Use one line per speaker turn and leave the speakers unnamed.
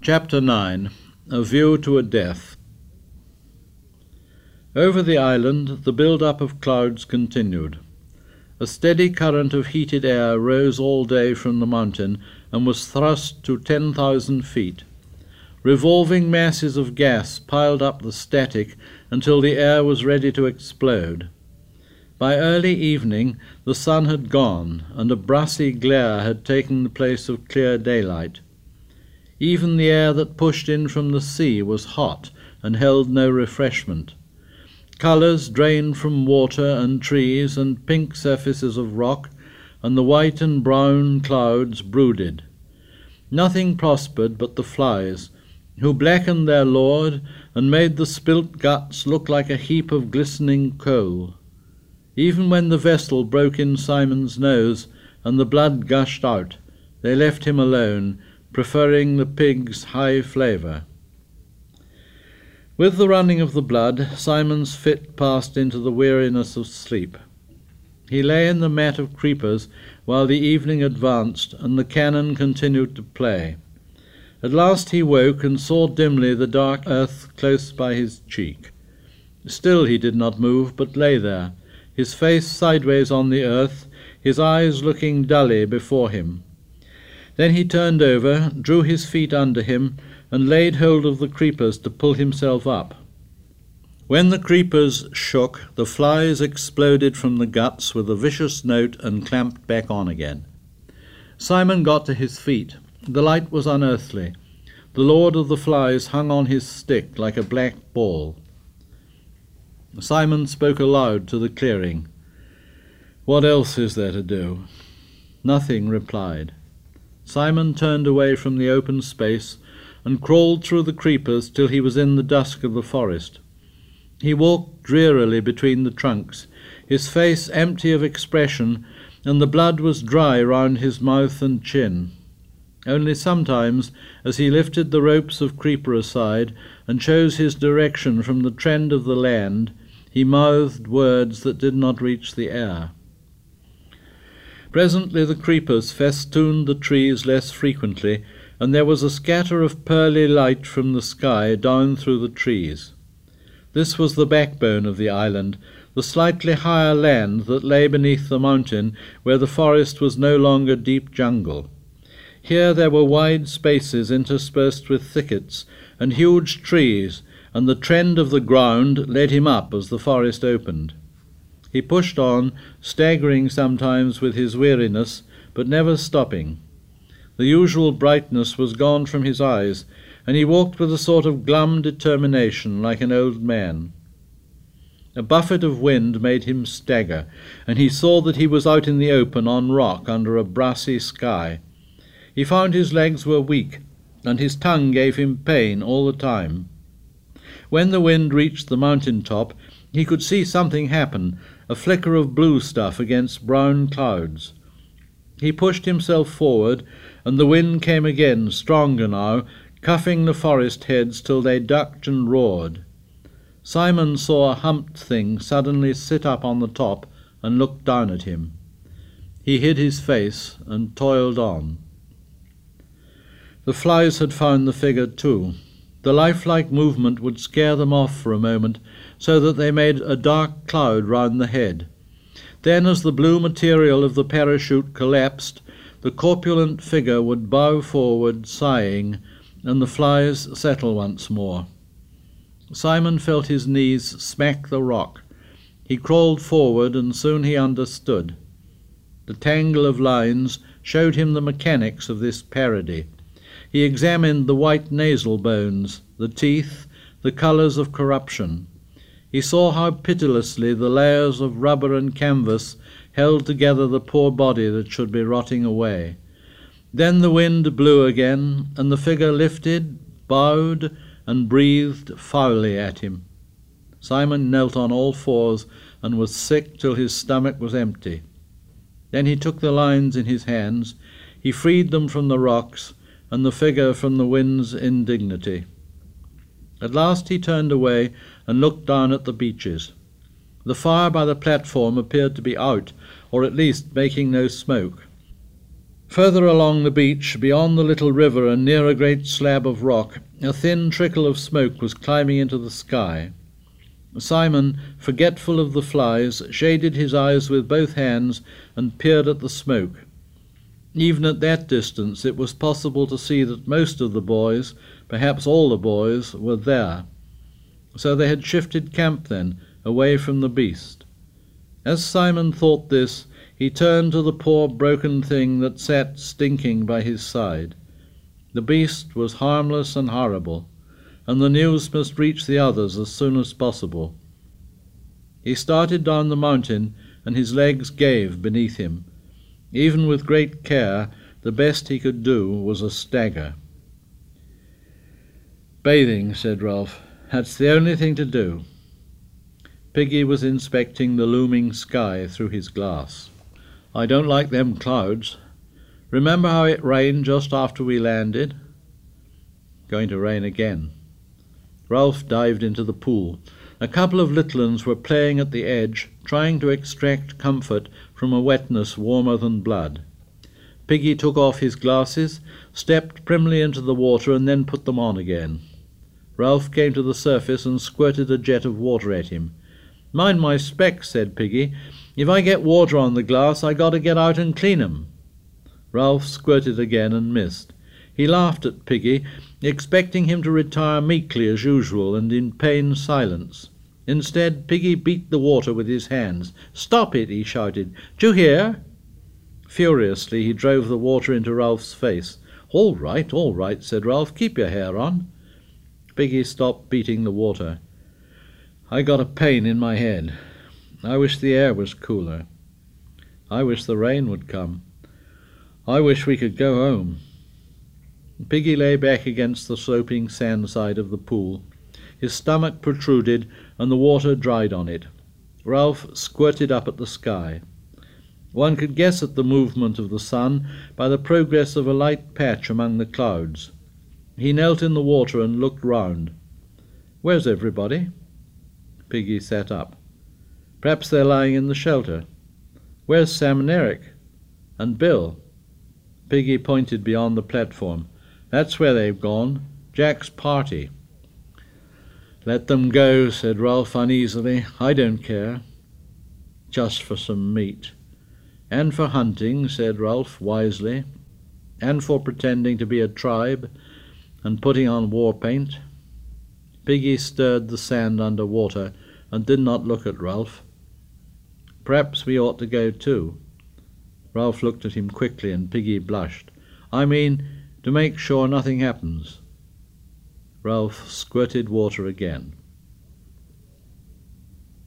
Chapter 9. A View to a Death. Over the island the build-up of clouds continued. A steady current of heated air rose all day from the mountain and was thrust to 10,000 feet. Revolving masses of gas piled up the static until the air was ready to explode. By early evening the sun had gone, and a brassy glare had taken the place of clear daylight. Even the air that pushed in from the sea was hot and held no refreshment. Colours drained from water and trees and pink surfaces of rock, and the white and brown clouds brooded. Nothing prospered but the flies, who blackened their lord and made the spilt guts look like a heap of glistening coal. Even when the vessel broke in Simon's nose and the blood gushed out, they left him alone, preferring the pig's high flavour. With the running of the blood, Simon's fit passed into the weariness of sleep. He lay in the mat of creepers while the evening advanced and the cannon continued to play. At last he woke and saw dimly the dark earth close by his cheek. Still he did not move, but lay there, his face sideways on the earth, his eyes looking dully before him. Then he turned over, drew his feet under him, and laid hold of the creepers to pull himself up. When the creepers shook, the flies exploded from the guts with a vicious note and clamped back on again. Simon got to his feet. The light was unearthly. The lord of the flies hung on his stick like a black ball. Simon spoke aloud to the clearing. "What else is there to do?" Nothing replied. Simon turned away from the open space and crawled through the creepers till he was in the dusk of the forest. He walked drearily between the trunks, his face empty of expression, and the blood was dry round his mouth and chin. Only sometimes, as he lifted the ropes of creeper aside and chose his direction from the trend of the land, he mouthed words that did not reach the air. Presently the creepers festooned the trees less frequently, and there was a scatter of pearly light from the sky down through the trees. This was the backbone of the island, the slightly higher land that lay beneath the mountain, where the forest was no longer deep jungle. Here there were wide spaces interspersed with thickets and huge trees, and the trend of the ground led him up as the forest opened. He pushed on, staggering sometimes with his weariness, but never stopping. The usual brightness was gone from his eyes, and he walked with a sort of glum determination, like an old man. A buffet of wind made him stagger, and he saw that he was out in the open on rock under a brassy sky. He found his legs were weak, and his tongue gave him pain all the time. When the wind reached the mountain top, he could see something happen, a flicker of blue stuff against brown clouds. He pushed himself forward, and the wind came again, stronger now, cuffing the forest heads till they ducked and roared. Simon saw a humped thing suddenly sit up on the top and look down at him. He hid his face and toiled on. The flies had found the figure too. The lifelike movement would scare them off for a moment, so that they made a dark cloud round the head. Then, as the blue material of the parachute collapsed, the corpulent figure would bow forward, sighing, and the flies settle once more. Simon felt his knees smack the rock. He crawled forward, and soon he understood. The tangle of lines showed him the mechanics of this parody. He examined the white nasal bones, the teeth, the colours of corruption. He saw how pitilessly the layers of rubber and canvas held together the poor body that should be rotting away. Then the wind blew again, and the figure lifted, bowed, and breathed foully at him. Simon knelt on all fours and was sick till his stomach was empty. Then he took the lines in his hands, he freed them from the rocks, and the figure from the wind's indignity. At last he turned away and looked down at the beaches. The fire by the platform appeared to be out, or at least making no smoke. Further along the beach, beyond the little river and near a great slab of rock, a thin trickle of smoke was climbing into the sky. Simon, forgetful of the flies, shaded his eyes with both hands and peered at the smoke. Even at that distance it was possible to see that most of the boys, perhaps all the boys, were there. So they had shifted camp then, away from the beast. As Simon thought this, he turned to the poor broken thing that sat stinking by his side. The beast was harmless and horrible, and the news must reach the others as soon as possible. He started down the mountain, and his legs gave beneath him. Even with great care, the best he could do was a stagger. "Bathing," said Ralph. "That's the only thing to do." Piggy was inspecting the looming sky through his glass. "I don't like them clouds. Remember how it rained just after we landed?" "Going to rain again." Ralph dived into the pool. A couple of little uns were playing at the edge, trying to extract comfort from a wetness warmer than blood. Piggy took off his glasses, stepped primly into the water, and then put them on again. Ralph came to the surface and squirted a jet of water at him. "Mind my specs," said Piggy. "If I get water on the glass, I got to get out and clean 'em." Ralph squirted again and missed. He laughed at Piggy, expecting him to retire meekly as usual and in pained silence. Instead, Piggy beat the water with his hands. "Stop it!" he shouted. "D'you hear?" Furiously he drove the water into Ralph's face. All right," said Ralph. "Keep your hair on." Piggy stopped beating the water. "I got a pain in my head. I wish the air was cooler. I wish the rain would come. I wish we could go home." Piggy lay back against the sloping sand side of the pool. His stomach protruded, and the water dried on it. Ralph squirted up at the sky. One could guess at the movement of the sun by the progress of a light patch among the clouds. He knelt in the water and looked round. "Where's everybody?" Piggy sat up. "Perhaps they're lying in the shelter. Where's Sam and Eric? And Bill?" Piggy pointed beyond the platform. "That's where they've gone. Jack's party." "Let them go," said Ralph uneasily. "I don't care." "Just for some meat." "And for hunting," said Ralph wisely. "And for pretending to be a tribe and putting on war paint." Piggy stirred the sand under water and did not look at Ralph. "Perhaps we ought to go too." Ralph looked at him quickly, and Piggy blushed. "I mean, to make sure nothing happens." Ralph squirted water again.